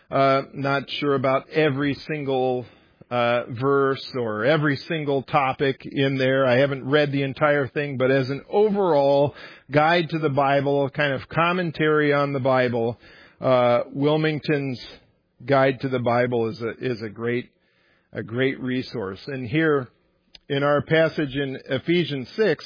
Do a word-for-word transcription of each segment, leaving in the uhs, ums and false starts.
Uh, not sure about every single uh, verse or every single topic in there. I haven't read the entire thing, but as an overall guide to the Bible, kind of commentary on the Bible, uh, Wilmington's Guide to the Bible is a is a great a great resource. And here in our passage in Ephesians six,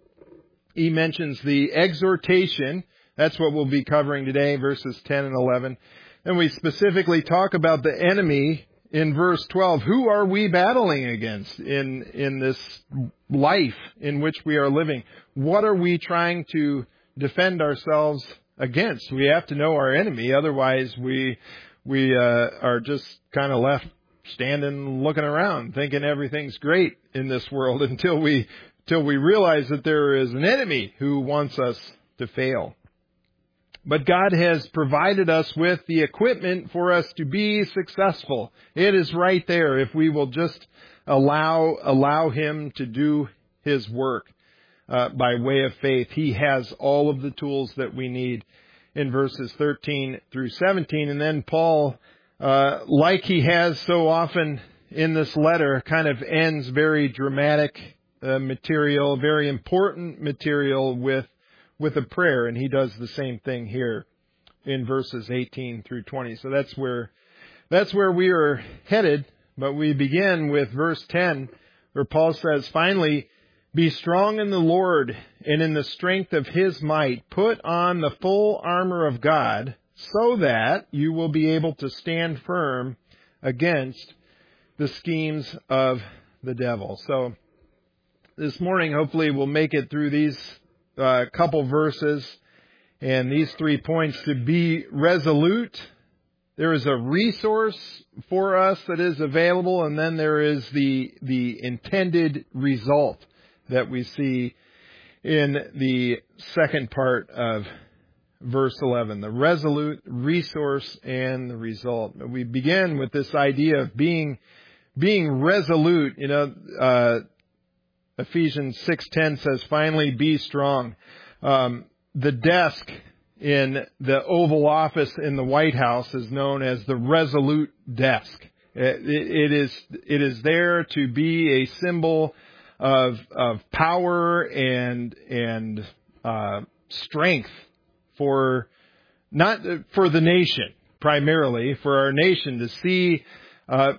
he mentions the exhortation. That's what we'll be covering today, verses ten and eleven. And we specifically talk about the enemy in verse twelve. Who are we battling against in, in this life in which we are living? What are we trying to defend ourselves against? We have to know our enemy. Otherwise, we, we, uh, are just kind of left standing, looking around, thinking everything's great in this world until we, till we realize that there is an enemy who wants us to fail. But God has provided us with the equipment for us to be successful. It is right there if we will just allow allow Him to do His work uh, by way of faith. He has all of the tools that we need in verses thirteen through seventeen. And then Paul, uh, like he has so often in this letter, kind of ends very dramatic uh, material, very important material with with a prayer, and he does the same thing here in verses eighteen through twenty. So that's where that's where we are headed. But we begin with verse ten, where Paul says, "Finally, be strong in the Lord and in the strength of His might. Put on the full armor of God, so that you will be able to stand firm against the schemes of the devil." So this morning, hopefully, we'll make it through these A uh, couple verses and these three points. To be resolute, there is a resource for us that is available, and then there is the the intended result that we see in the second part of verse eleven. The resolute, resource, and the result. We begin with this idea of being being resolute. You know, uh, Ephesians six ten says, "Finally, be strong." Um, the desk in the Oval Office in the White House is known as the Resolute Desk. It, it is it is there to be a symbol of of power and and uh, strength for not for the nation primarily, for our nation to see. Uh,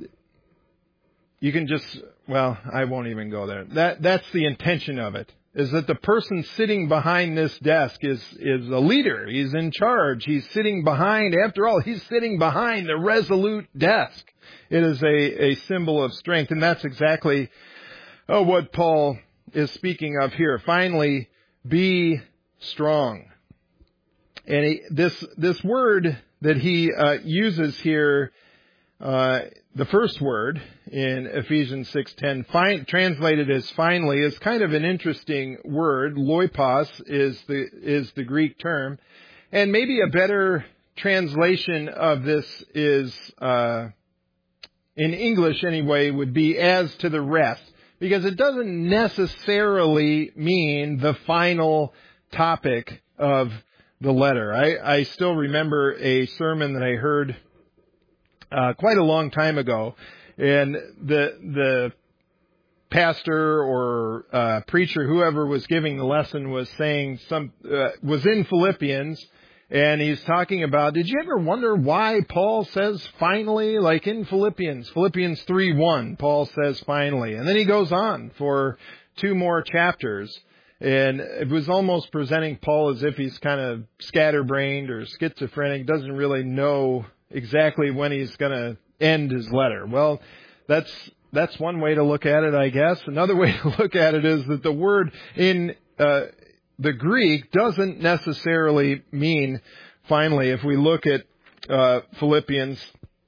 you can just. Well, I won't even go there. That that's the intention of it, is that the person sitting behind this desk is is a leader. He's in charge. He's sitting behind, after all, he's sitting behind the resolute desk. It is a, a symbol of strength, and that's exactly oh, what Paul is speaking of here. Finally, be strong. And he, this this word that he uh, uses here, uh, the first word in Ephesians six ten, fin- translated as finally, is kind of an interesting word. Loipos is the is the Greek term, and maybe a better translation of this is, uh, in English anyway, would be "as to the rest," because it doesn't necessarily mean the final topic of the letter. I, I still remember a sermon that I heard Uh, quite a long time ago, and the the pastor or uh, preacher, whoever was giving the lesson, was saying some uh, was in Philippians, and he's talking about, did you ever wonder why Paul says finally, like in Philippians, Philippians three one, Paul says finally, and then he goes on for two more chapters, and it was almost presenting Paul as if he's kind of scatterbrained or schizophrenic, doesn't really know exactly when he's going to end his letter. Well, that's that's one way to look at it, I guess. Another way to look at it is that the word in uh, the Greek doesn't necessarily mean finally. If we look at uh, Philippians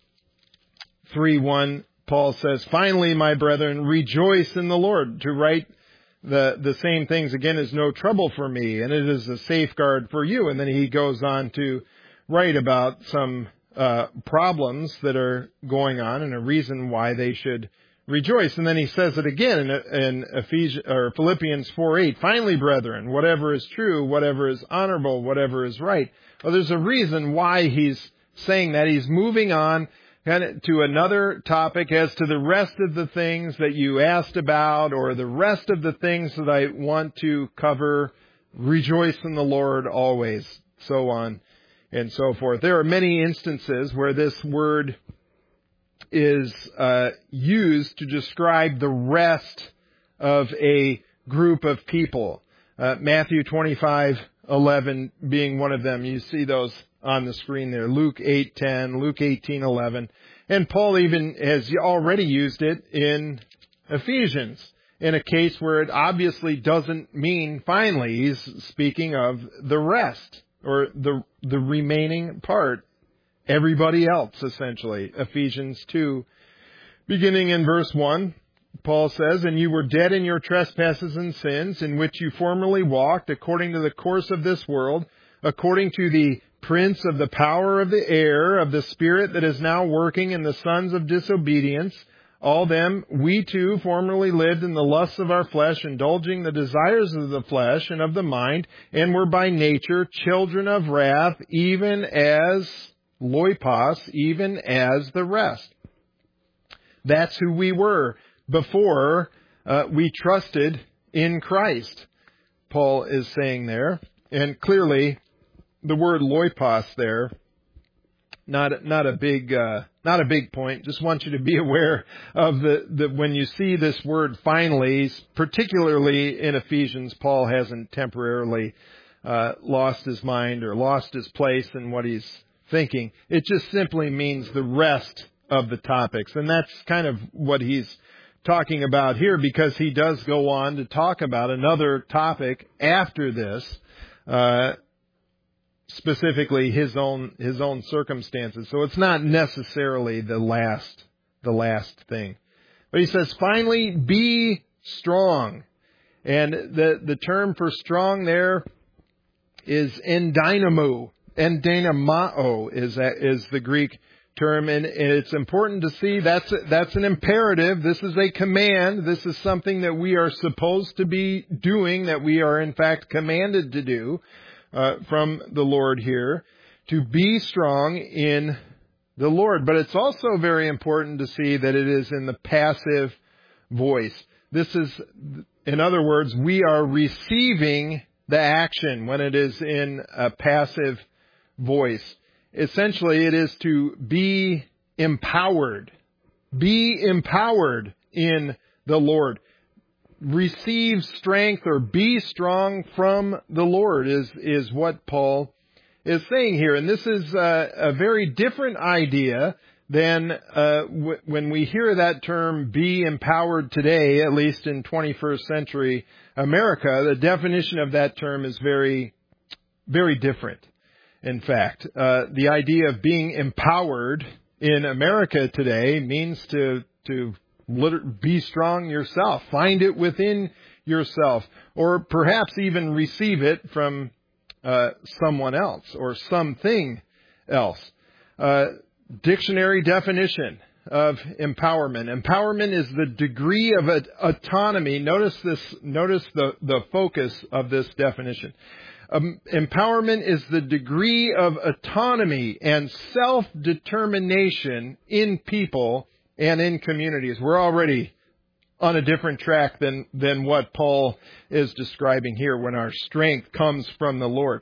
three one, Paul says, "Finally, my brethren, rejoice in the Lord." To write the the same things again is no trouble for me, and it is a safeguard for you. And then he goes on to write about some Uh, problems that are going on and a reason why they should rejoice. And then he says it again in, in Ephesians or Philippians four eight. "Finally, brethren, whatever is true, whatever is honorable, whatever is right." Well, there's a reason why he's saying that. He's moving on kind of to another topic as to the rest of the things that you asked about, or the rest of the things that I want to cover. Rejoice in the Lord always, so on and so forth. There are many instances where this word is uh, used to describe the rest of a group of people. Uh, Matthew twenty-five eleven being one of them. You see those on the screen there. Luke eight ten, Luke eighteen eleven. And Paul even has already used it in Ephesians, in a case where it obviously doesn't mean finally. He's speaking of the rest, or the the remaining part. Everybody else, essentially. Ephesians two, beginning in verse one, Paul says, "And you were dead in your trespasses and sins, in which you formerly walked, according to the course of this world, according to the prince of the power of the air, of the spirit that is now working in the sons of disobedience. All them, we too formerly lived in the lusts of our flesh, indulging the desires of the flesh and of the mind, and were by nature children of wrath, even as loipos, even as the rest." That's who we were before uh, we trusted in Christ, Paul is saying there. And clearly, the word loipos there, not not a big uh, not a big point. Just want you to be aware of the, the when you see this word finally, particularly in Ephesians, Paul hasn't temporarily uh, lost his mind or lost his place in what he's thinking. It just simply means the rest of the topics. And that's kind of what he's talking about here, because he does go on to talk about another topic after this, uh, specifically his own, his own circumstances. So it's not necessarily the last, the last thing. But he says, finally, be strong. And the, the term for strong there is endynamo. Endynamao is, is the Greek term, and it's important to see that's that's an imperative. This is a command. This is something that we are supposed to be doing, that we are in fact commanded to do uh, from the Lord here, to be strong in the Lord. But it's also very important to see that it is in the passive voice. This is, in other words, we are receiving the action when it is in a passive voice. Essentially, it is to be empowered. Be empowered in the Lord. Receive strength, or be strong from the Lord is, is what Paul is saying here. And this is a, a very different idea than uh, w- when we hear that term, be empowered today, at least in twenty-first century America. The definition of that term is very, very different. In fact, uh, the idea of being empowered in America today means to to be strong yourself, find it within yourself, or perhaps even receive it from uh, someone else or something else. Uh, dictionary definition of empowerment. Empowerment is the degree of autonomy. Notice this. Notice the the focus of this definition. Um, empowerment is the degree of autonomy and self-determination in people and in communities. We're already on a different track than, than what Paul is describing here, when our strength comes from the Lord.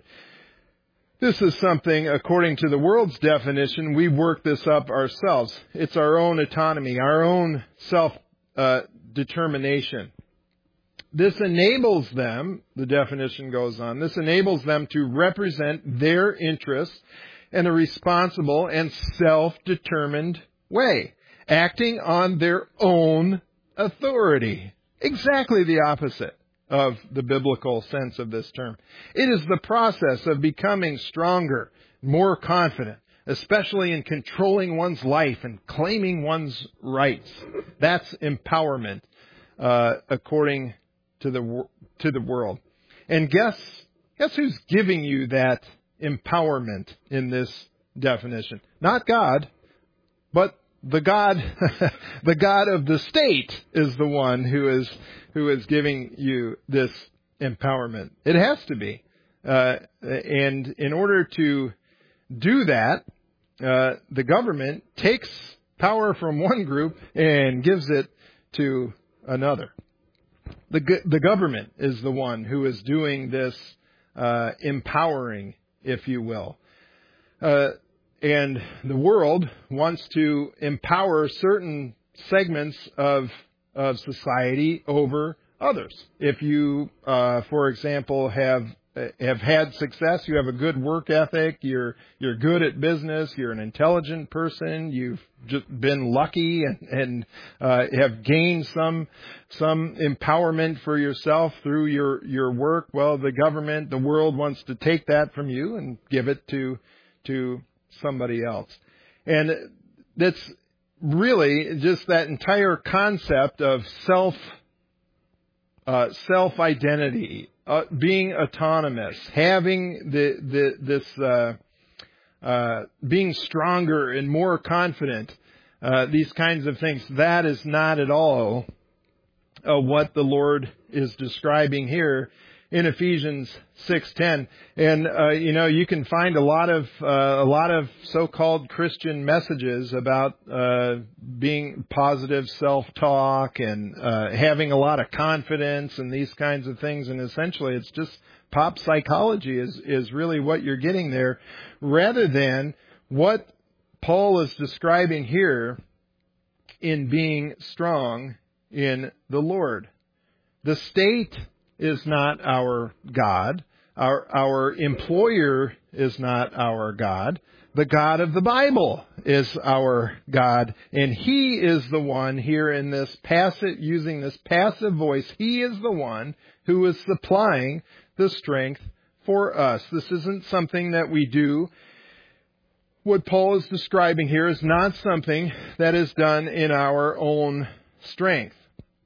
This is something, according to the world's definition, we work this up ourselves. It's our own autonomy, our own self-determination. This enables them, the definition goes on, this enables them to represent their interests in a responsible and self-determined way, acting on their own authority. Exactly the opposite of the biblical sense of this term. It is the process of becoming stronger, more confident, especially in controlling one's life and claiming one's rights. That's empowerment, uh, according to the to the world. And guess guess who's giving you that empowerment in this definition? Not God, but the God the God of the state is the one who is who is giving you this empowerment. It has to be. Uh, and in order to do that, uh, the government takes power from one group and gives it to another. The the government is the one who is doing this uh, empowering, if you will. Uh, and the world wants to empower certain segments of of society over others. If you, uh, for example, have have had success, you have a good work ethic, you're you're good at business, you're an intelligent person, you've just been lucky and, and uh, have gained some some empowerment for yourself through your, your work, well, the government, the world wants to take that from you and give it to to somebody else. And that's really just that entire concept of self uh, self-identity, uh, being autonomous, having the the this uh, uh, being stronger and more confident, uh, these kinds of things. That is not at all uh, what the Lord is describing here in Ephesians six ten. And, uh, you know, you can find a lot of, uh, a lot of so-called Christian messages about, uh, being positive self-talk and, uh, having a lot of confidence and these kinds of things. And essentially it's just pop psychology is, is really what you're getting there, rather than what Paul is describing here in being strong in the Lord. The state is not our God. Our, our employer is not our God. The God of the Bible is our God. And He is the one here in this passive, using this passive voice, He is the one who is supplying the strength for us. This isn't something that we do. What Paul is describing here is not something that is done in our own strength.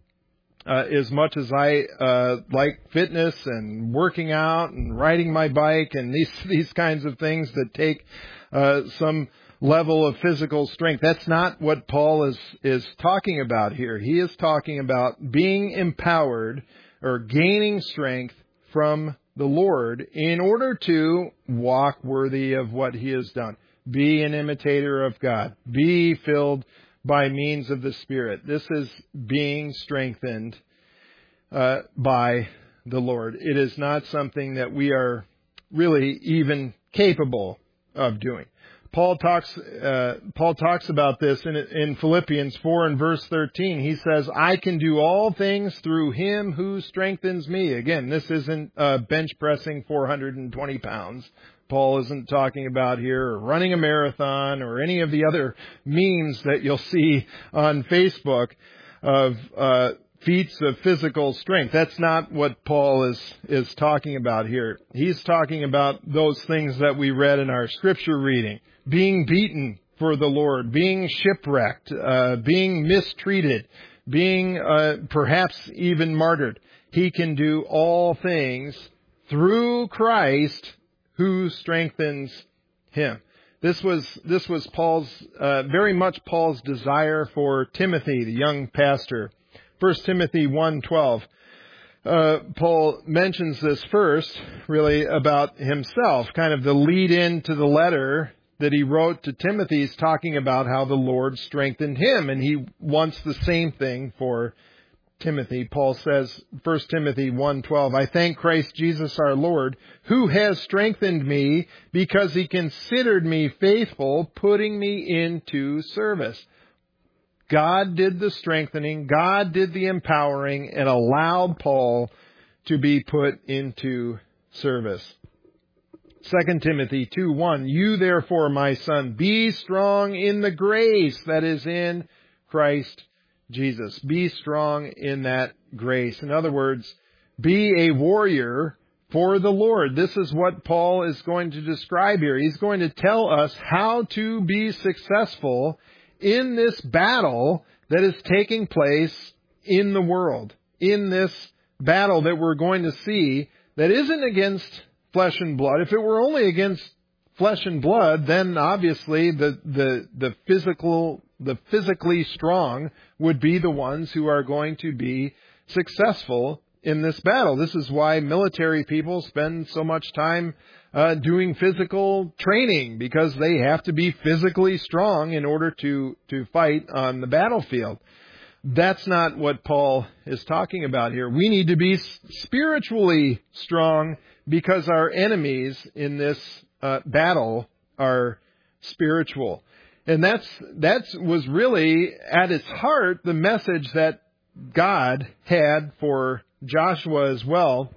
Uh, as much as I uh, like fitness and working out and riding my bike and these these kinds of things that take uh, some level of physical strength, that's not what Paul is is talking about here. He is talking about being empowered or gaining strength from the Lord in order to walk worthy of what He has done. Be an imitator of God. Be filled by means of the Spirit. This is being strengthened uh, by the Lord. It is not something that we are really even capable of doing. Paul talks. Uh, Paul talks about this in, in Philippians four and verse thirteen. He says, "I can do all things through Him who strengthens me." Again, this isn't uh, bench pressing four hundred twenty pounds. Paul isn't talking about here, or running a marathon, or any of the other memes that you'll see on Facebook of uh, feats of physical strength. That's not what Paul is is talking about here. He's talking about those things that we read in our scripture reading: being beaten for the Lord, being shipwrecked, uh, being mistreated, being uh, perhaps even martyred. He can do all things through Christ who strengthens him. This was this was Paul's uh, very much Paul's desire for Timothy, the young pastor. First Timothy one twelve. Uh, Paul mentions this first, really about himself, kind of the lead in to the letter that he wrote to Timothy. He's talking about how the Lord strengthened him, and he wants the same thing for Timothy. Paul says, First Timothy one twelve, "I thank Christ Jesus our Lord, who has strengthened me because He considered me faithful, putting me into service." God did the strengthening, God did the empowering, and allowed Paul to be put into service. Second Timothy two one, "You therefore, my son, be strong in the grace that is in Christ Jesus." Be strong in that grace. In other words, be a warrior for the Lord. This is what Paul is going to describe here. He's going to tell us how to be successful in this battle that is taking place in the world. In this battle that we're going to see that isn't against flesh and blood. If it were only against flesh and blood, then obviously the, the, the physical, the physically strong would be the ones who are going to be successful in this battle. This is why military people spend so much time uh, doing physical training because they have to be physically strong in order to, to fight on the battlefield. That's not what Paul is talking about here. We need to be spiritually strong because our enemies in this uh, battle are spiritual. And that's that was really at its heart the message that God had for Joshua as well,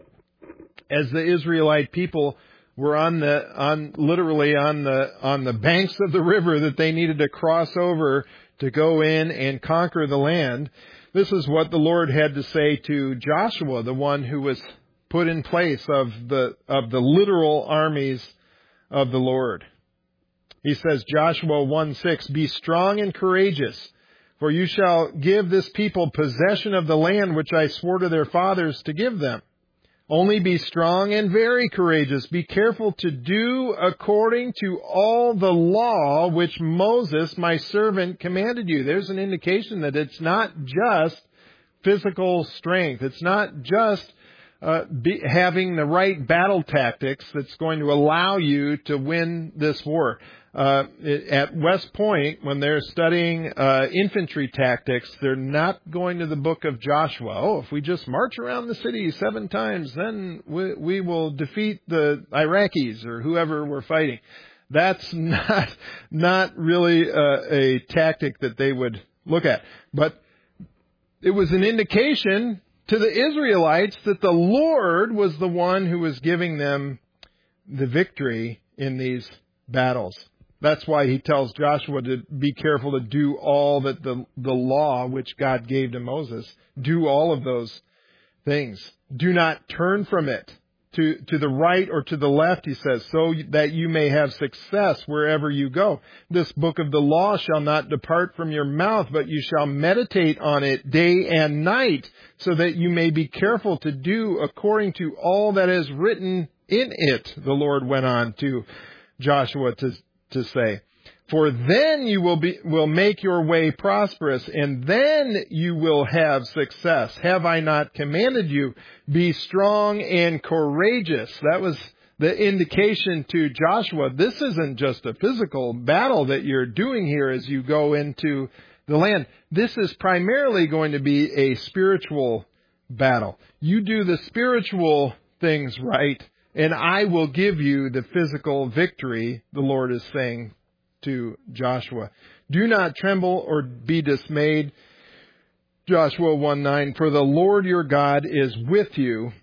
as the Israelite people were on the on literally on the on the banks of the river that they needed to cross over to go in and conquer the land. This is what the Lord had to say to Joshua, the one who was put in place of the of the literal armies of the Lord. He says, Joshua one six, "Be strong and courageous, for you shall give this people possession of the land which I swore to their fathers to give them. Only be strong and very courageous. Be careful to do according to all the law which Moses, my servant, commanded you." There's an indication that it's not just physical strength. It's not just uh, be, having the right battle tactics that's going to allow you to win this war. Uh, at West Point, when they're studying uh, infantry tactics, they're not going to the book of Joshua. Oh, if we just march around the city seven times, then we, we will defeat the Iraqis or whoever we're fighting. That's not not really uh, a tactic that they would look at. But it was an indication to the Israelites that the Lord was the one who was giving them the victory in these battles. That's why he tells Joshua to be careful to do all that the, the law which God gave to Moses. Do all of those things. Do not turn from it to, to the right or to the left, he says, so that you may have success wherever you go. This book of the law shall not depart from your mouth, but you shall meditate on it day and night, so that you may be careful to do according to all that is written in it, the Lord went on to Joshua to to say, for then you will be, will make your way prosperous, and then you will have success. Have I not commanded you? Be strong and courageous. That was the indication to Joshua. This isn't just a physical battle that you're doing here as you go into the land. This is primarily going to be a spiritual battle. You do the spiritual things right, and I will give you the physical victory, the Lord is saying to Joshua. Do not tremble or be dismayed. Joshua one nine, for the Lord your God is with you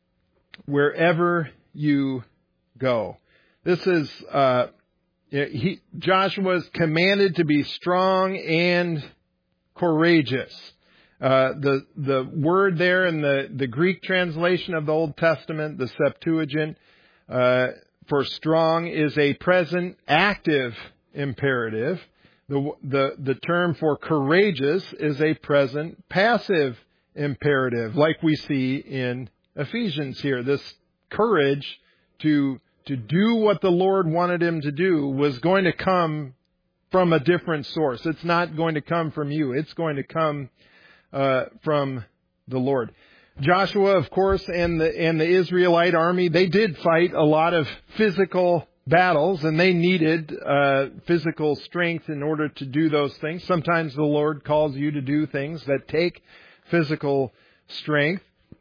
wherever you go. This is, uh, he, Joshua's commanded to be strong and courageous. Uh, the, the word there in the, the Greek translation of the Old Testament, the Septuagint, uh, for strong is a present active imperative. The, the, the term for courageous is a present passive imperative, like we see in Ephesians here. This courage to, to do what the Lord wanted him to do was going to come from a different source. It's not going to come from you. It's going to come Uh, from the Lord. Joshua, of course, and the and the Israelite army, they did fight a lot of physical battles, and they needed uh, physical strength in order to do those things. Sometimes the Lord calls you to do things that take physical strength.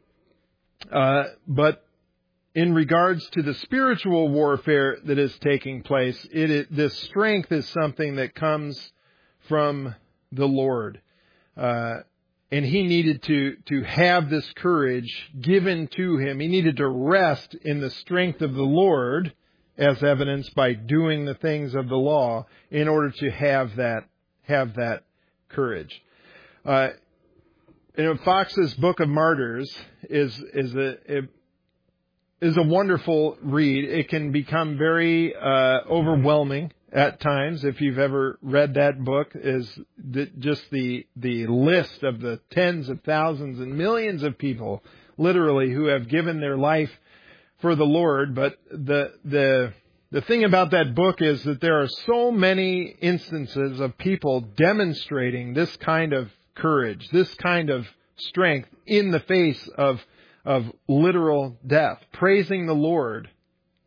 Uh, but in regards to the spiritual warfare that is taking place, it is, this strength is something that comes from the Lord. Uh, And he needed to, to have this courage given to him. He needed to rest in the strength of the Lord, as evidenced by doing the things of the law, in order to have that, have that courage. Uh, you know, Fox's Book of Martyrs is, is a, is a wonderful read. It can become very, uh, overwhelming at times, if you've ever read that book, is the, just the the list of the tens of thousands and millions of people, literally, who have given their life for the Lord. But the the the thing about that book is that there are so many instances of people demonstrating this kind of courage, this kind of strength in the face of of literal death, praising the Lord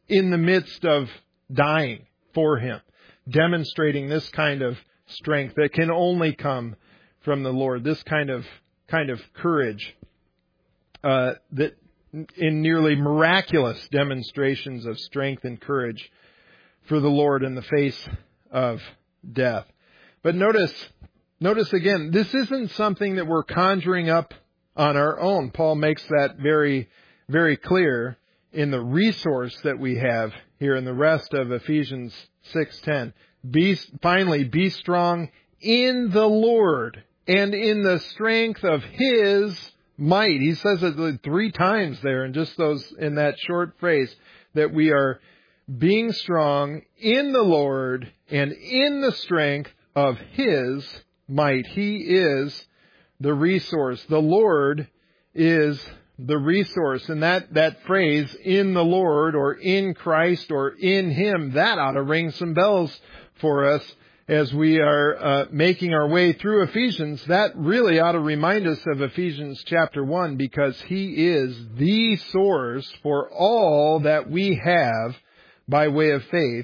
in the midst of dying for Him, demonstrating this kind of strength that can only come from the Lord, this kind of kind of courage uh, that in nearly miraculous demonstrations of strength and courage for the Lord in the face of death. But notice, notice again, this isn't something that we're conjuring up on our own. Paul makes that very, very clear in the resource that we have here in the rest of Ephesians six ten. Be, finally, be strong in the Lord and in the strength of His might. He says it three times there in just those, in that short phrase, that we are being strong in the Lord and in the strength of His might. He is the resource. The Lord is the resource. And that, that phrase, in the Lord or in Christ or in Him, that ought to ring some bells for us as we are uh, making our way through Ephesians. That really ought to remind us of Ephesians chapter one, because He is the source for all that we have by way of faith.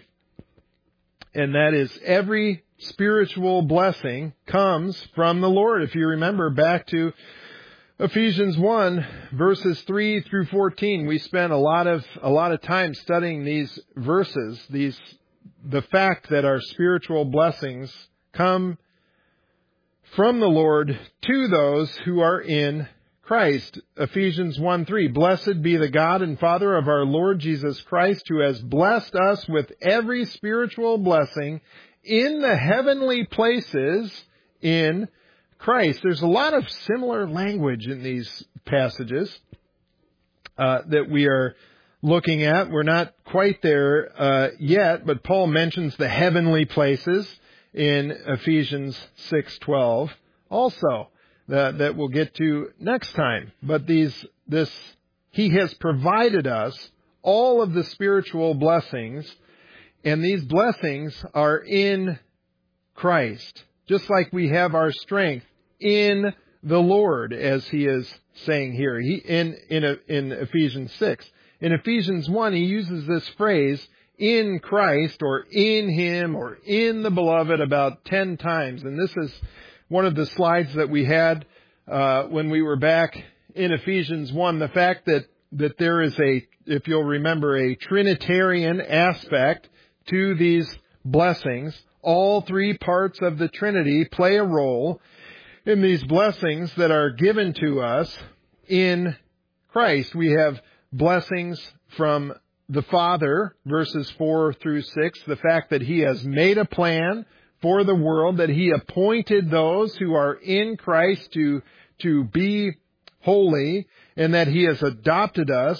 And that is, every spiritual blessing comes from the Lord. If you remember back to Ephesians one, verses three through fourteen, we spent a lot of a lot of time studying these verses, these the fact that our spiritual blessings come from the Lord to those who are in Christ. Ephesians one three, blessed be the God and Father of our Lord Jesus Christ, who has blessed us with every spiritual blessing in the heavenly places in Christ. There's a lot of similar language in these passages uh, that we are looking at. We're not quite there uh, yet, but Paul mentions the heavenly places in Ephesians six twelve also, that, that we'll get to next time. But these, this, He has provided us all of the spiritual blessings, and these blessings are in Christ, just like we have our strength in the Lord, as he is saying here. He in in in Ephesians six. In Ephesians one, he uses this phrase, in Christ, or in Him, or in the Beloved, about ten times. And this is one of the slides that we had uh, when we were back in Ephesians one. The fact that, that there is a, if you'll remember, a Trinitarian aspect to these blessings. All three parts of the Trinity play a role in these blessings that are given to us in Christ. We have blessings from the Father, verses four through six, the fact that He has made a plan for the world, that He appointed those who are in Christ to, to be holy, and that He has adopted us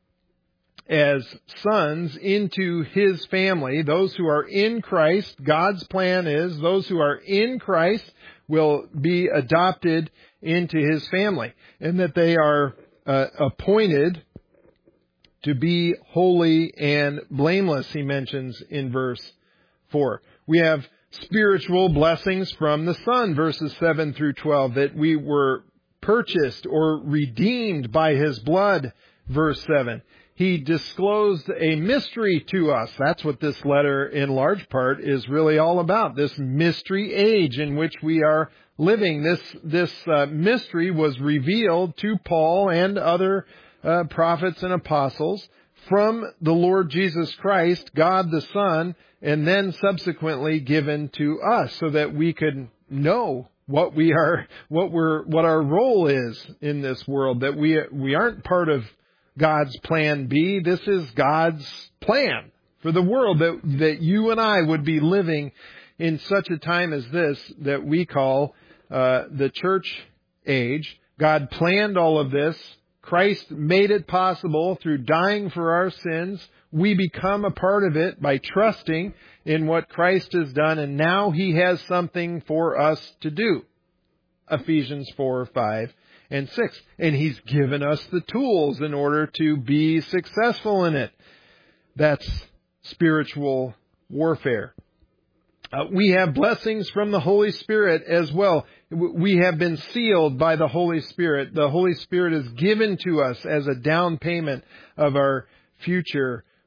as sons into His family. Those who are in Christ, God's plan is those who are in Christ will be adopted into His family, and that they are uh, appointed to be holy and blameless, he mentions in verse four. We have spiritual blessings from the Son, verses seven through twelve, that we were purchased or redeemed by His blood, verse seven. He disclosed a mystery to us. That's what this letter in large part is really all about. This mystery age in which we are living. This, this uh, mystery was revealed to Paul and other uh, prophets and apostles from the Lord Jesus Christ, God the Son, and then subsequently given to us so that we could know what we are, what we're, what our role is in this world, that we, we aren't part of God's plan B. This is God's plan for the world, that, that you and I would be living in such a time as this that we call uh, the church age. God planned all of this. Christ made it possible through dying for our sins. We become a part of it by trusting in what Christ has done, and now He has something for us to do. Ephesians four, five, and six. And He's given us the tools in order to be successful in it. That's spiritual warfare. Uh, we have blessings from the Holy Spirit as well. We have been sealed by the Holy Spirit. The Holy Spirit is given to us as a down payment of our future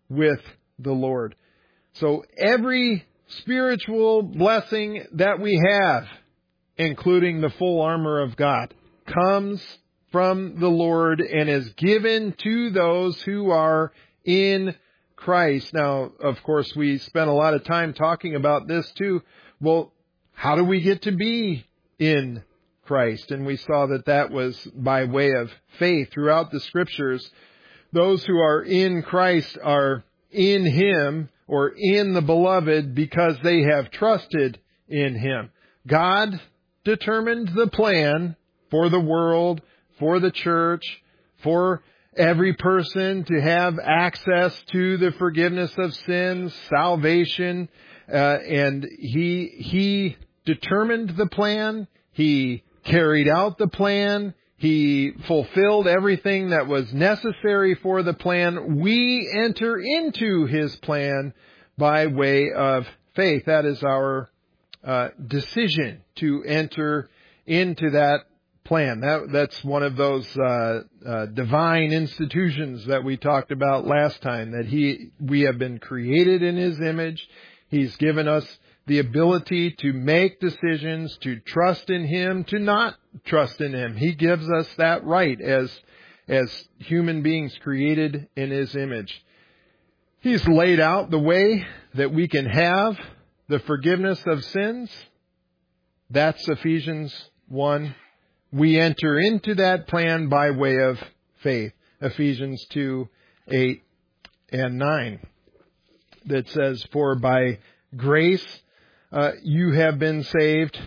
with the Lord. So every spiritual blessing that we have, including the full armor of God, comes from the Lord and is given to those who are in Christ. Now, of course, we spent a lot of time talking about this too. Well, how do we get to be in Christ? And we saw that that was by way of faith. Throughout the Scriptures, those who are in Christ are in Him or in the Beloved because they have trusted in Him. God determined the plan for the world, for the church, for every person to have access to the forgiveness of sins, salvation, uh, and He, He determined the plan. He carried out the plan. He fulfilled everything that was necessary for the plan. We enter into His plan by way of faith. That is our uh, decision to enter into that plan. That, that's one of those uh, uh, divine institutions that we talked about last time, that He, we have been created in His image. He's given us the ability to make decisions, to trust in Him, to not trust in Him. He gives us that right as, as human beings created in His image. He's laid out the way that we can have the forgiveness of sins. That's Ephesians one. We enter into that plan by way of faith. Ephesians two, eight and nine. That says, for by grace uh, you have been saved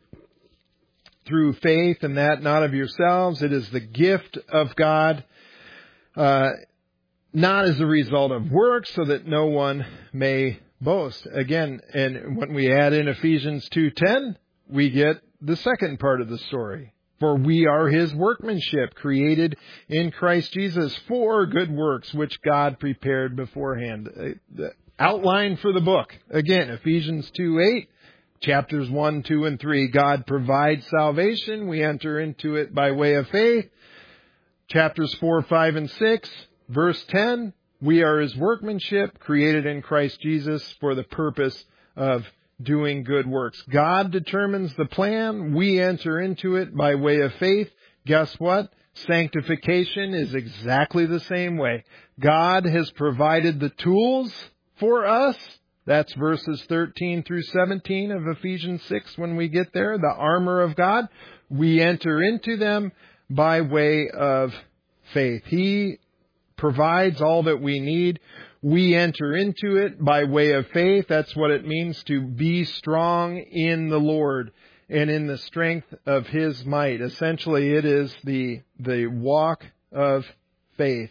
through faith, and that not of yourselves. It is the gift of God, uh, not as a result of works, so that no one may boast. Again, and when we add in Ephesians two ten, we get the second part of the story. For we are His workmanship, created in Christ Jesus for good works, which God prepared beforehand. The outline for the book. Again, Ephesians two eight, chapters one, two, and three. God provides salvation. We enter into it by way of faith. Chapters four, five, and six. Verse ten, we are His workmanship, created in Christ Jesus for the purpose of doing good works. God determines the plan. We enter into it by way of faith. Guess what? Sanctification is exactly the same way. God has provided the tools for us. That's verses thirteen through seventeen of Ephesians six when we get there. The armor of God. We enter into them by way of faith. He provides all that we need. We enter into it by way of faith. That's what it means to be strong in the Lord and in the strength of His might. Essentially, it is the, the walk of faith.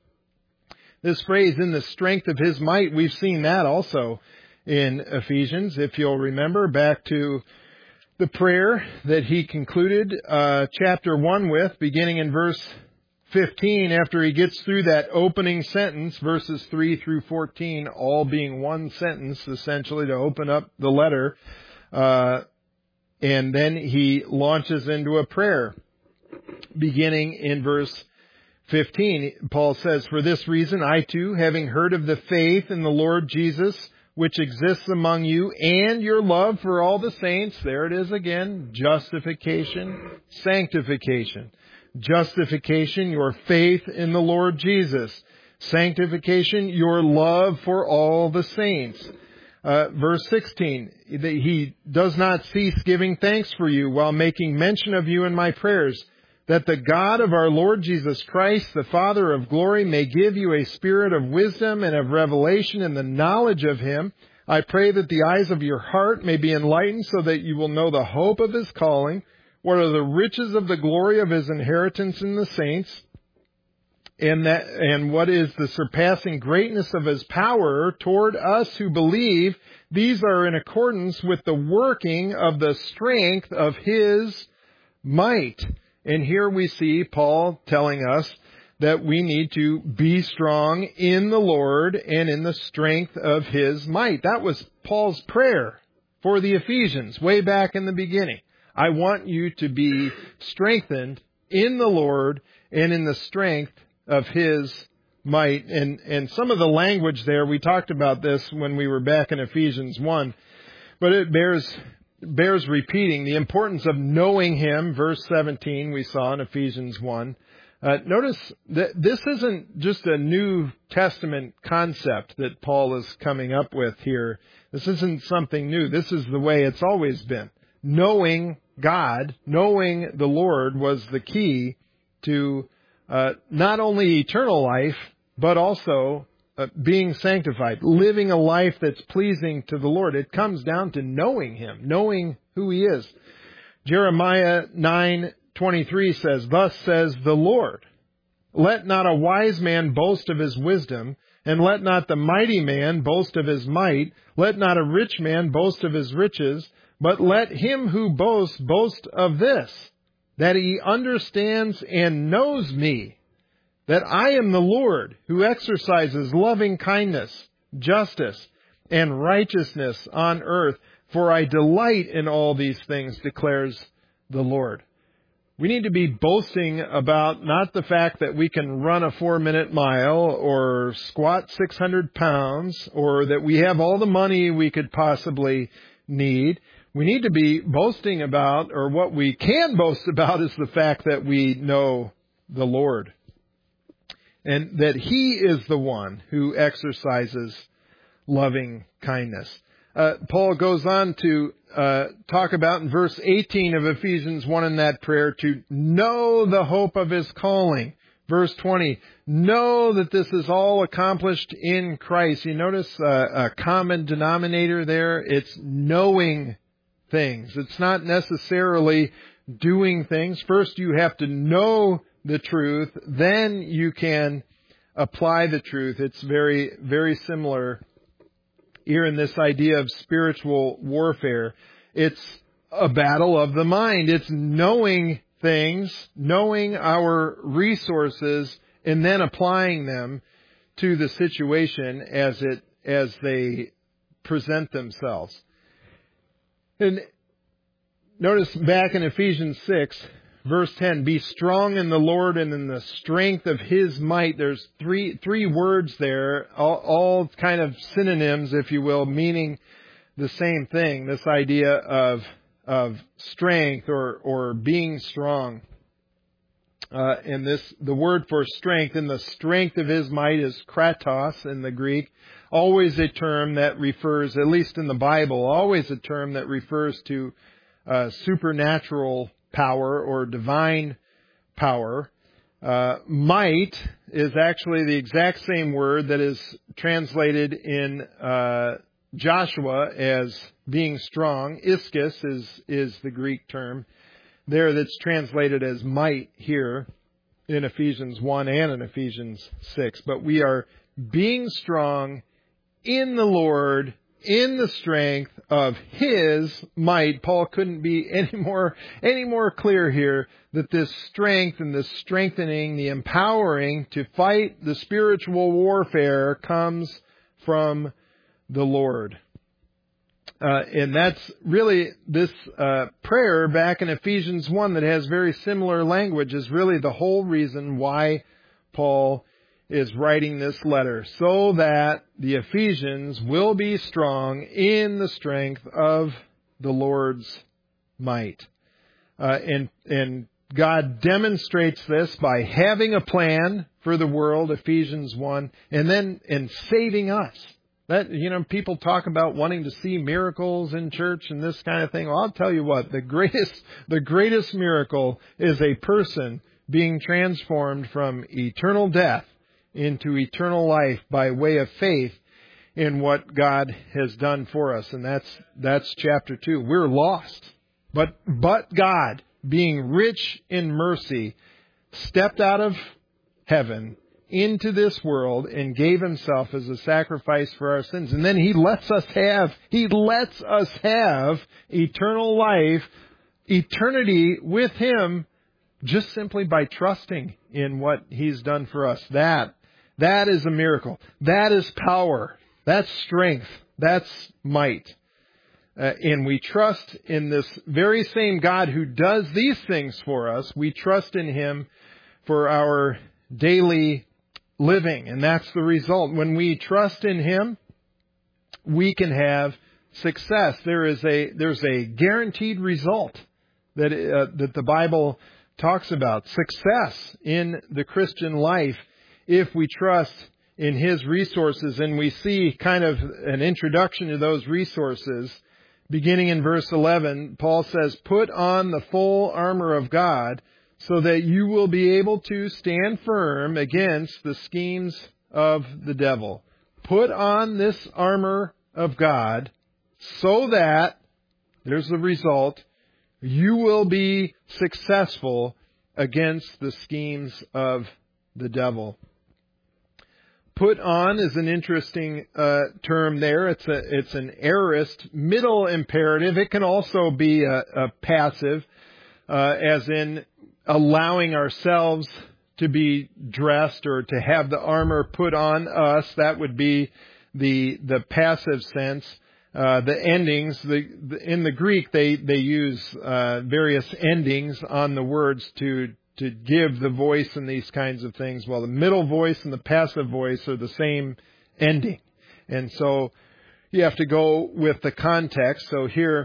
This phrase, in the strength of His might, we've seen that also in Ephesians. If you'll remember back to the prayer that he concluded uh, chapter one with, beginning in verse fifteen, after he gets through that opening sentence, verses three through fourteen, all being one sentence, essentially, to open up the letter. Uh, and then he launches into a prayer, beginning in verse fifteen. Paul says, for this reason, I too, having heard of the faith in the Lord Jesus, which exists among you, and your love for all the saints, there it is again, justification, sanctification. Justification, your faith in the Lord Jesus. Sanctification, your love for all the saints. Uh, verse sixteen, he does not cease giving thanks for you while making mention of you in my prayers, that the God of our Lord Jesus Christ, the Father of glory, may give you a spirit of wisdom and of revelation in the knowledge of Him. I pray that the eyes of your heart may be enlightened so that you will know the hope of His calling, what are the riches of the glory of His inheritance in the saints, and that, and what is the surpassing greatness of His power toward us who believe. These are in accordance with the working of the strength of His might. And here we see Paul telling us that we need to be strong in the Lord and in the strength of His might. That was Paul's prayer for the Ephesians way back in the beginning. I want you to be strengthened in the Lord and in the strength of His might. And, and some of the language there, we talked about this when we were back in Ephesians one, but it bears bears repeating. The importance of knowing Him, verse seventeen, we saw in Ephesians one. Uh, notice that this isn't just a New Testament concept that Paul is coming up with here. This isn't something new. This is the way it's always been. Knowing God, knowing the Lord was the key to uh, not only eternal life, but also uh, being sanctified, living a life that's pleasing to the Lord. It comes down to knowing Him, knowing who He is. Jeremiah nine twenty-three says, "Thus says the Lord, let not a wise man boast of his wisdom, and let not the mighty man boast of his might, let not a rich man boast of his riches, but let him who boasts boast of this, that he understands and knows me, that I am the Lord, who exercises loving kindness, justice, and righteousness on earth, for I delight in all these things, declares the Lord." We need to be boasting about not the fact that we can run a four-minute mile or squat six hundred pounds or that we have all the money we could possibly need. We need to be boasting about, or what we can boast about, is the fact that we know the Lord and that He is the one who exercises loving kindness. Uh, Paul goes on to uh, talk about in verse eighteen of Ephesians one in that prayer to know the hope of His calling. Verse twenty, know that this is all accomplished in Christ. You notice uh, a common denominator there. It's knowing things. It's not necessarily doing things. First, you have to know the truth. Then you can apply the truth. It's very, very similar here in this idea of spiritual warfare. It's a battle of the mind. It's knowing things, knowing our resources, and then applying them to the situation as it as they present themselves. And notice back in Ephesians six, verse ten, be strong in the Lord and in the strength of His might. There's three three words there, all, all kind of synonyms, if you will, meaning the same thing. This idea of of strength or or being strong. Uh, and this the word for strength in the strength of His might is kratos in the Greek. Always a term that refers, at least in the Bible, always a term that refers to uh, supernatural power or divine power. Uh, might is actually the exact same word that is translated in uh, Joshua as being strong. Ischus is is the Greek term there that's translated as might here in Ephesians one and in Ephesians six. But we are being strong in the Lord, in the strength of His might. Paul couldn't be any more, any more clear here that this strength and this strengthening, the empowering to fight the spiritual warfare comes from the Lord. Uh, and that's really this uh, prayer back in Ephesians one that has very similar language is really the whole reason why Paul is writing this letter, so that the Ephesians will be strong in the strength of the Lord's might. Uh, and, and God demonstrates this by having a plan for the world, Ephesians one, and then in saving us. That, you know, people talk about wanting to see miracles in church and this kind of thing. Well, I'll tell you what, the greatest, the greatest miracle is a person being transformed from eternal death into eternal life by way of faith in what God has done for us. And that's, that's chapter two. We're lost. But, but God, being rich in mercy, stepped out of heaven into this world and gave Himself as a sacrifice for our sins. And then He lets us have, He lets us have eternal life, eternity with Him, just simply by trusting in what He's done for us. That, that is a miracle. That is power. That's strength. That's might. Uh, and we trust in this very same God who does these things for us. We trust in Him for our daily living. And that's the result. When we trust in Him, we can have success. There is a, there's a guaranteed result that, uh, that the Bible talks about. Success in the Christian life if we trust in His resources. And we see kind of an introduction to those resources. Beginning in verse eleven, Paul says, "Put on the full armor of God so that you will be able to stand firm against the schemes of the devil." Put on this armor of God so that, there's the result, you will be successful against the schemes of the devil. Put on is an interesting uh, term there. It's a it's an aorist middle imperative. It can also be a, a passive, uh, as in allowing ourselves to be dressed or to have the armor put on us. That would be the the passive sense. Uh, the endings, the, the in the Greek, they they use uh, various endings on the words to to give the voice and these kinds of things. Well, the middle voice and the passive voice are the same ending. And so you have to go with the context. So here,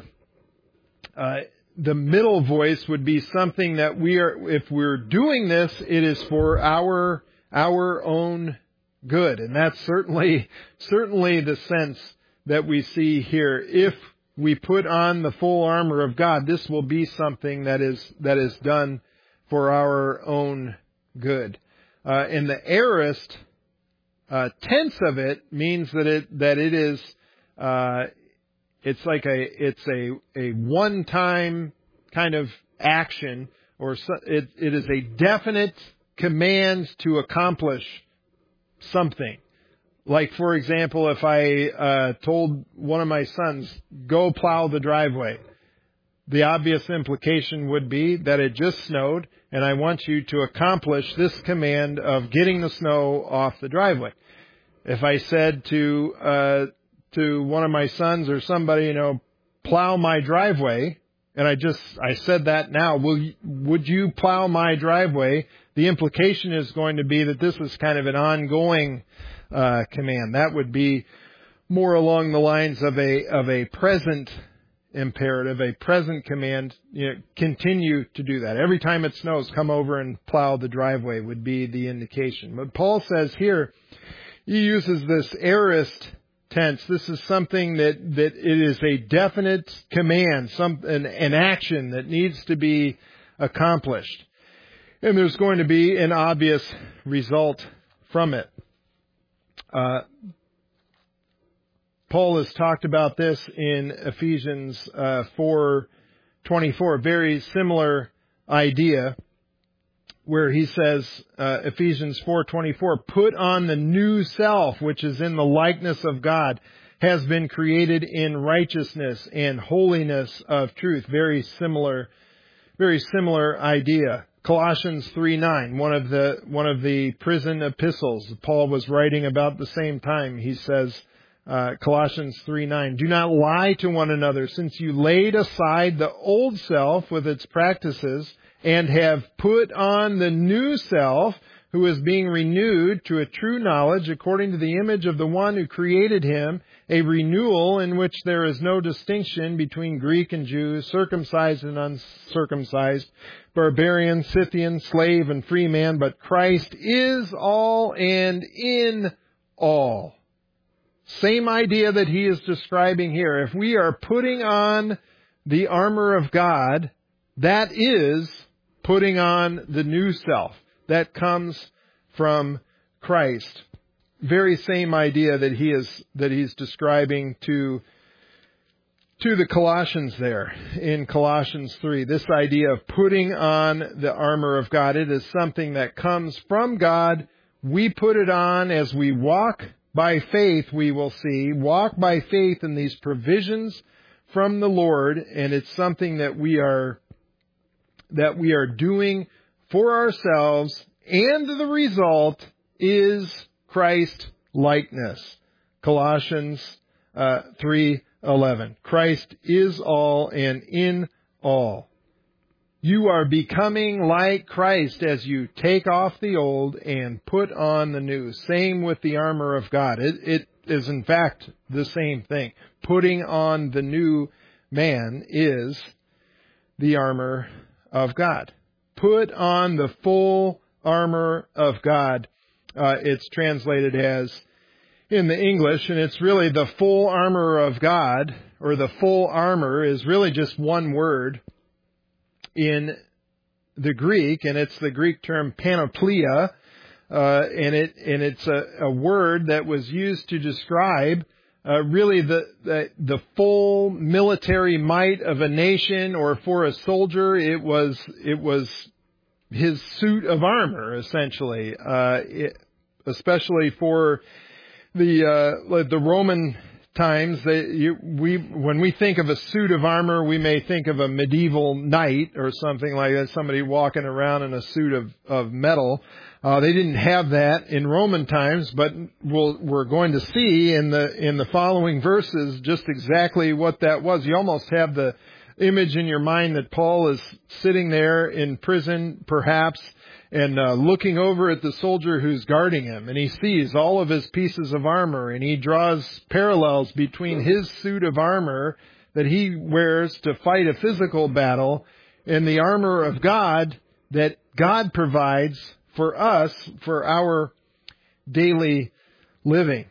uh, the middle voice would be something that we are, if we're doing this, it is for our, our own good. And that's certainly, certainly the sense that we see here. If we put on the full armor of God, this will be something that is, that is done for our own good. Uh, and the aorist uh, tense of it means that it that it is uh, it's like a it's a a one time kind of action, or so, it it is a definite command to accomplish something. Like, for example, if I uh, told one of my sons, "Go plow the driveway," the obvious implication would be that it just snowed, and I want you to accomplish this command of getting the snow off the driveway. If I said to uh, to one of my sons or somebody, you know, "Plow my driveway," and I just I said that now, will you, would you plow my driveway? The implication is going to be that this is kind of an ongoing uh, command. That would be more along the lines of a of a present imperative, a present command. You know, continue to do that. Every time it snows, come over and plow the driveway would be the indication. But Paul says here, he uses this aorist tense. This is something that, that it is a definite command, some an, an action that needs to be accomplished. And there's going to be an obvious result from it. Uh, Paul has talked about this in Ephesians uh, four twenty-four, very similar idea, where he says, uh, Ephesians four twenty-four, "Put on the new self, which is in the likeness of God, has been created in righteousness and holiness of truth." Very similar, very similar idea. Colossians three nine, one of the one of the prison epistles Paul was writing about the same time. He says, uh, Colossians three nine, "Do not lie to one another, since you laid aside the old self with its practices and have put on the new self, who is being renewed to a true knowledge according to the image of the one who created him, a renewal in which there is no distinction between Greek and Jew, circumcised and uncircumcised, barbarian, Scythian, slave and free man, but Christ is all and in all." Same idea that he is describing here. If we are putting on the armor of God, that is putting on the new self that comes from Christ. Very same idea that he is that he's describing to to the Colossians there in Colossians three. This idea of putting on the armor of God, it is something that comes from God. We put it on as we walk by faith, we will see, walk by faith in these provisions from the Lord, and it's something that we are that we are doing for ourselves, and the result is Christ likeness. Colossians uh, three eleven. Christ is all and in all. You are becoming like Christ as you take off the old and put on the new. Same with the armor of God. It, it is in fact the same thing. Putting on the new man is the armor of God. Put on the full armor of God. Uh, it's translated as in the English, and it's really the full armor of God, or the full armor is really just one word in the Greek, and it's the Greek term panoplia, uh, and it and it's a, a word that was used to describe uh, really the, the the full military might of a nation, or for a soldier, it was it was his suit of armor, essentially, uh, it, especially for the uh, the Roman times. They, you, we when we think of a suit of armor, we may think of a medieval knight or something like that, somebody walking around in a suit of of metal. Uh, they didn't have that in Roman times, but we'll, we're going to see in the in the following verses just exactly what that was. You almost have the image in your mind that Paul is sitting there in prison, perhaps, and uh, looking over at the soldier who's guarding him, and he sees all of his pieces of armor, and he draws parallels between his suit of armor that he wears to fight a physical battle and the armor of God that God provides for us for our daily living.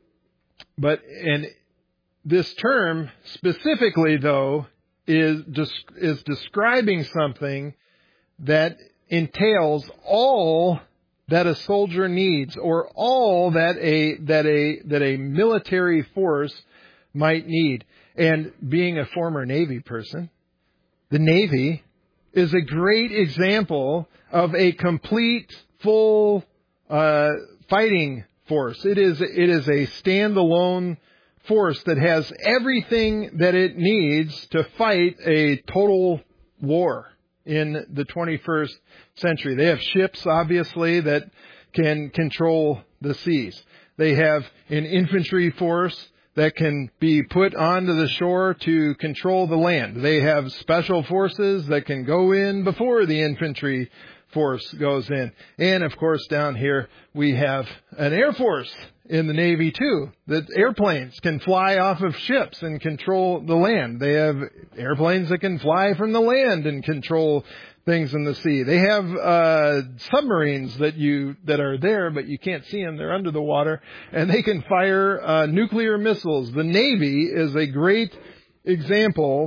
But and this term specifically, though, is is describing something that entails all that a soldier needs, or all that a that a that a military force might need. And being a former Navy person, the Navy is a great example of a complete, full uh, fighting force. It is it is a standalone force that has everything that it needs to fight a total war in the twenty-first century. They have ships, obviously, that can control the seas. They have an infantry force that can be put onto the shore to control the land. They have special forces that can go in before the infantry force goes in. And, of course, down here we have an air force in the Navy, too, that airplanes can fly off of ships and control the land. They have airplanes that can fly from the land and control things in the sea. They have uh submarines that you that are there, but you can't see them. They're under the water, and they can fire uh, nuclear missiles. The Navy is a great example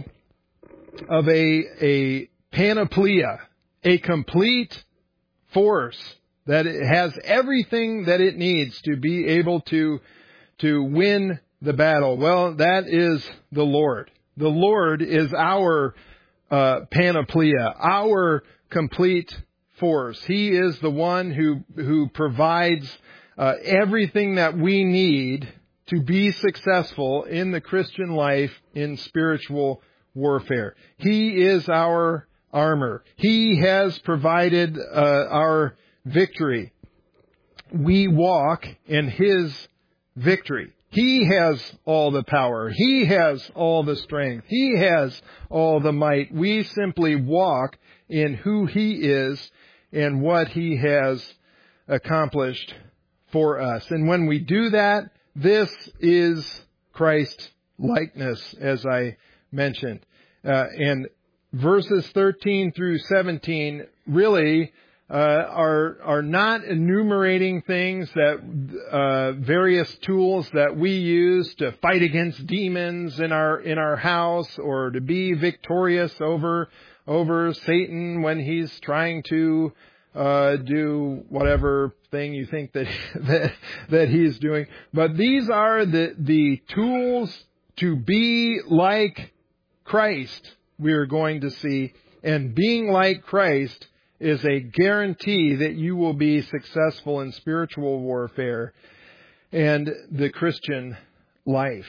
of a a panoplia, a complete force that it has everything that it needs to be able to to win the battle. Well, that is the Lord. The Lord is our uh, panoplia, our complete force. He is the one who who provides uh, everything that we need to be successful in the Christian life in spiritual warfare. He is our armor. He has provided uh, our victory. We walk in His victory. He has all the power. He has all the strength. He has all the might. We simply walk in who He is and what He has accomplished for us. And when we do that, this is Christ likeness, as I mentioned. Uh, and verses thirteen through seventeen really Uh, are are not enumerating things that uh, various tools that we use to fight against demons in our in our house, or to be victorious over over Satan when he's trying to uh, do whatever thing you think that that that he's doing. But these are the the tools to be like Christ. We are going to see, and being like Christ is a guarantee that you will be successful in spiritual warfare and the Christian life.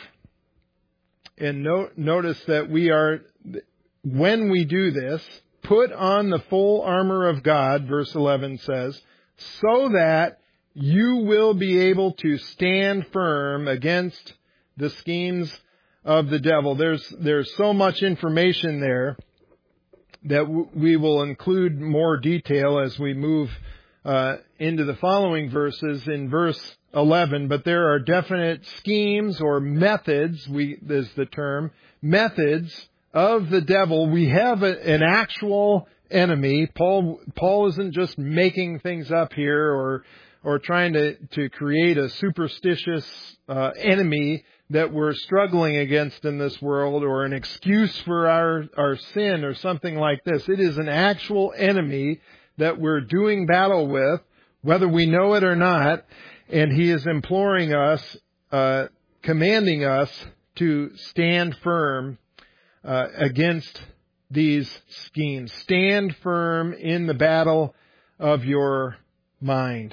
And no, notice that we are, when we do this, put on the full armor of God, verse eleven says, so that you will be able to stand firm against the schemes of the devil. There's, there's so much information there. that w- we will include more detail as we move uh, into the following verses in verse eleven. But there are definite schemes or methods, we is the term, methods of the devil. We have a, an actual enemy. Paul Paul isn't just making things up here or or trying to, to create a superstitious uh, enemy that we're struggling against in this world, or an excuse for our, our sin or something like this. It is an actual enemy that we're doing battle with, whether we know it or not, and he is imploring us, uh, commanding us to stand firm uh, against these schemes. Stand firm in the battle of your mind.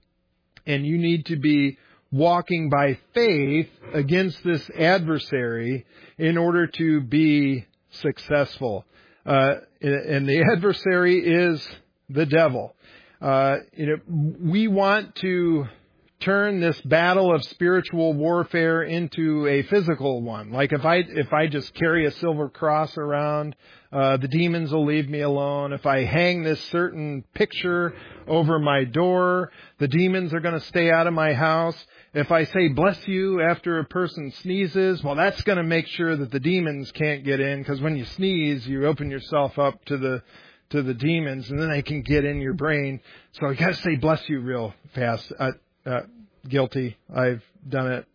And you need to be walking by faith against this adversary in order to be successful. Uh, and the adversary is the devil. Uh, you know, we want to turn this battle of spiritual warfare into a physical one. Like if I if I just carry a silver cross around, uh, the demons will leave me alone. If I hang this certain picture over my door, the demons are going to stay out of my house. If I say bless you after a person sneezes, well, that's going to make sure that the demons can't get in, because when you sneeze, you open yourself up to the to the demons, and then they can get in your brain. So you got to say bless you real fast. Uh, Uh, guilty. I've done it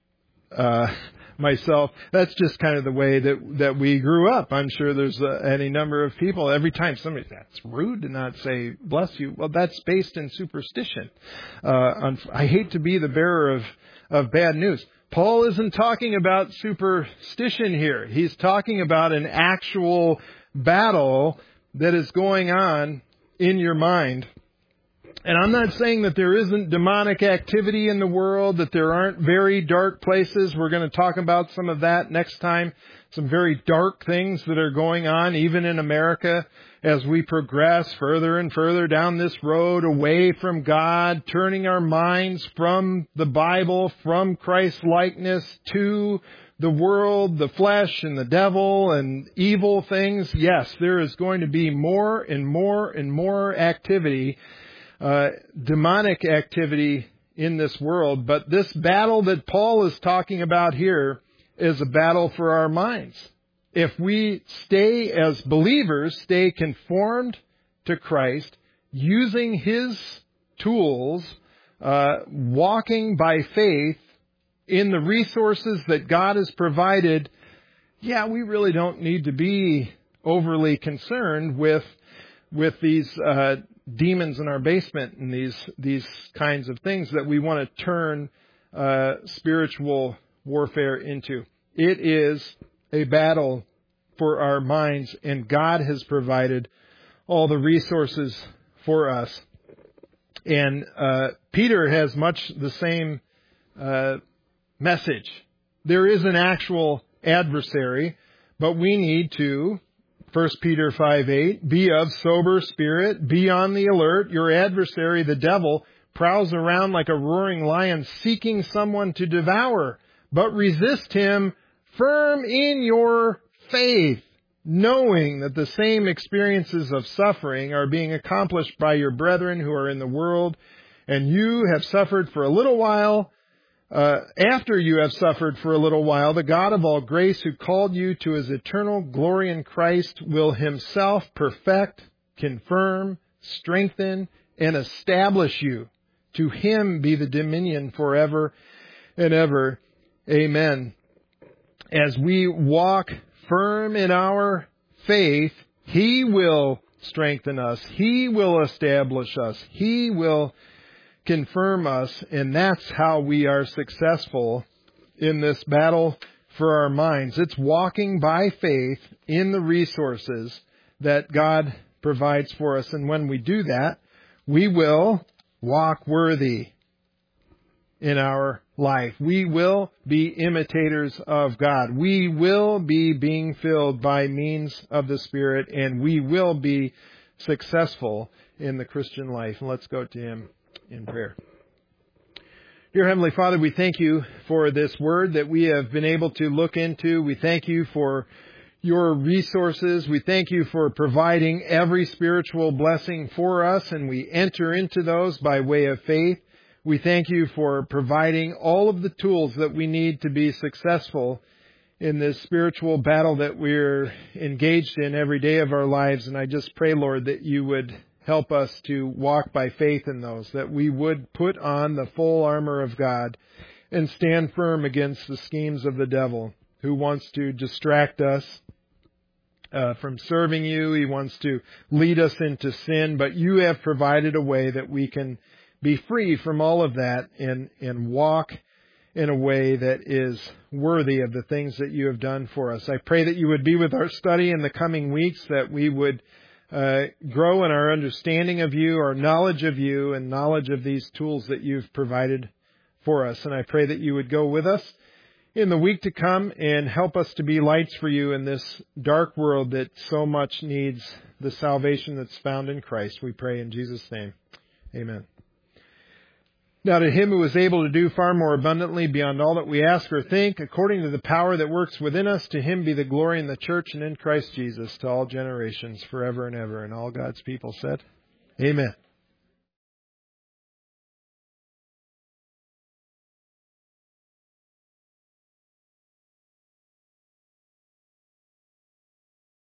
uh, myself. That's just kind of the way that that we grew up. I'm sure there's uh, any number of people. Every time somebody says, that's rude to not say bless you. Well, that's based in superstition. Uh, I hate to be the bearer of, of bad news. Paul isn't talking about superstition here. He's talking about an actual battle that is going on in your mind. And I'm not saying that there isn't demonic activity in the world, that there aren't very dark places. We're going to talk about some of that next time. Some very dark things that are going on, even in America, as we progress further and further down this road away from God, turning our minds from the Bible, from Christ-likeness to the world, the flesh, and the devil, and evil things. Yes, there is going to be more and more and more activity, Uh, demonic activity in this world. But this battle that Paul is talking about here is a battle for our minds. If we stay as believers, stay conformed to Christ, using His tools, uh, walking by faith in the resources that God has provided, yeah, we really don't need to be overly concerned with with these uh demons in our basement and these these kinds of things that we want to turn uh, spiritual warfare into. It is a battle for our minds, and God has provided all the resources for us. And uh, Peter has much the same uh, message. There is an actual adversary, but we need to, First Peter five eight, be of sober spirit, be on the alert. Your adversary, the devil, prowls around like a roaring lion seeking someone to devour. But resist him firm in your faith, knowing that the same experiences of suffering are being accomplished by your brethren who are in the world, and you have suffered for a little while. Uh, after you have suffered for a little while, the God of all grace, who called you to His eternal glory in Christ, will Himself perfect, confirm, strengthen, and establish you. To Him be the dominion forever and ever. Amen. As we walk firm in our faith, He will strengthen us. He will establish us. He will confirm us, and that's how we are successful in this battle for our minds. It's walking by faith in the resources that God provides for us. And when we do that, we will walk worthy in our life. We will be imitators of God. We will be being filled by means of the Spirit, and we will be successful in the Christian life. And let's go to Him in prayer. Dear Heavenly Father, we thank You for this word that we have been able to look into. We thank You for your resources. We thank you for providing every spiritual blessing for us, and we enter into those by way of faith. We thank you for providing all of the tools that we need to be successful in this spiritual battle that we're engaged in every day of our lives. And I just pray, Lord, that you would help us to walk by faith in those, that we would put on the full armor of God and stand firm against the schemes of the devil, who wants to distract us uh, from serving you. He wants to lead us into sin, but you have provided a way that we can be free from all of that and, and walk in a way that is worthy of the things that you have done for us. I pray that you would be with our study in the coming weeks, that we would uh, grow in our understanding of you, our knowledge of you, and knowledge of these tools that you've provided for us. And I pray that you would go with us in the week to come and help us to be lights for you in this dark world that so much needs the salvation that's found in Christ. We pray in Jesus' name. Amen. Now to him who is able to do far more abundantly beyond all that we ask or think, according to the power that works within us, to him be the glory in the church and in Christ Jesus to all generations, forever and ever. And all God's people said, Amen.